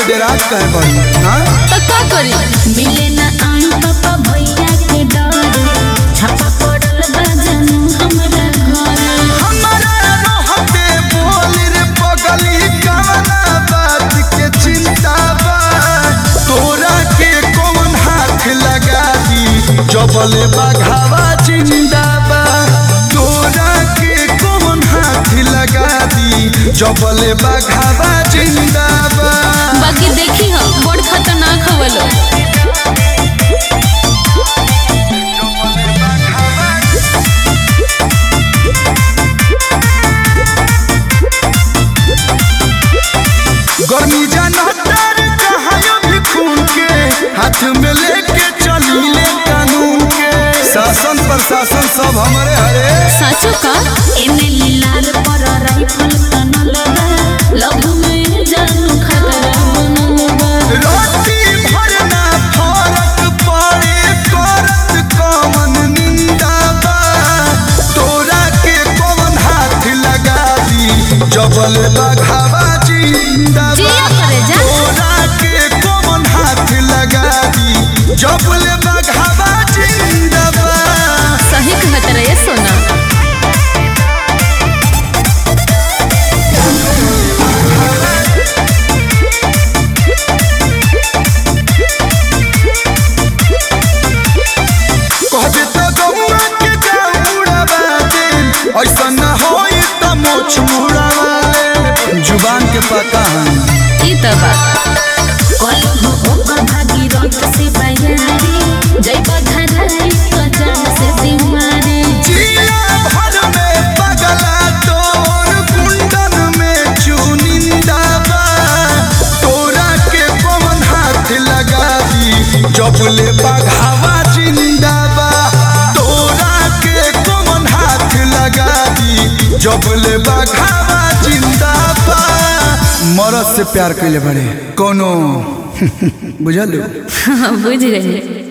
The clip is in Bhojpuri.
डेरात कहे बड़ी हां तो का करी मिले ना आई पापा भैया के डर छापा पड़ल बा जानू हमरा घर हमरा रहते बोल रे पगली काना बात के चिंता बा तोरा के कौन हाथ लगा दी जबले बघावा जिंदा बा तोरा के कौन हाथ लगा दी जबले बघावा जिंदा बा बाकी देखी हो बड़ खतरनाक हवलो गर्मी जानतर कहायो भी खून के हाथ में लेके चली ले कानून के शासन प्रशासन सब हमारे हरे साचो का एने लाल पर राइफल तनल बा लव में जानू खतरा बनल बा रोटी भरना फरक पड़े करत कौन निंदा बा तोरा के कौन हाथ लगा दी जबल बघावा जिंदा जिया करे जा तोरा के कौन हाथ लगा दी जबल बघावा जिंदा बा सही कहत रहे सोना कहबे तो गौआ के जाऊड़ावा दे ऐसा न होई त मोछ मुड़ावा ले जुबान के पता है ई त बा कलहो ओकर भागी रंग से बयारी जय बधाई तो जान से सिमारी जिया भर में पगला तोर कुंडन में चुनिंदा बा तोरा के कौन हाथ लगा दी जबले बघावा जिंदा बा तोरा के कौन हाथ लगा दी जबले बघावा जिंदा बा मरद से प्यार कैले बड़े कोनो बुझल बुझ गई।